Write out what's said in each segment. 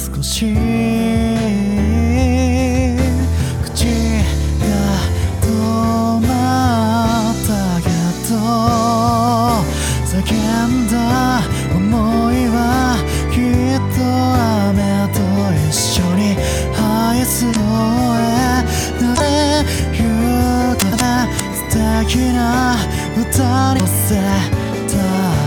少し口が止まったけど叫んだ想いはきっと雨と一緒に愛すのへなれゆく素敵な歌に乗せた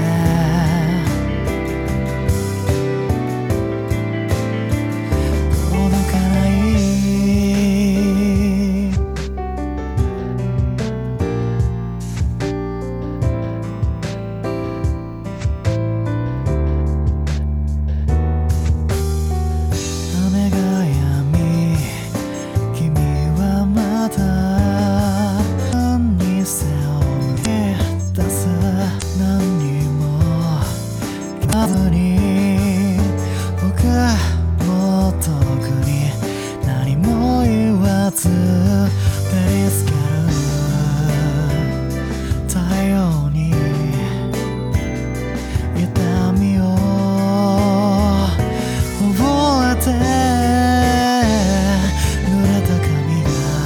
僕も特に何も言わず照りつける太陽に痛みを覚えて濡れた髪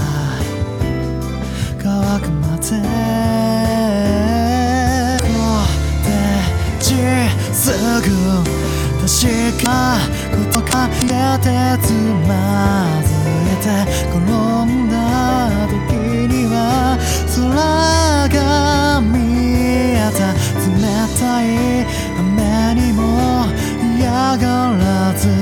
が乾くまですぐ確かことか言えてつまずいて転んだ時には空が見えた冷たい雨にも嫌がらず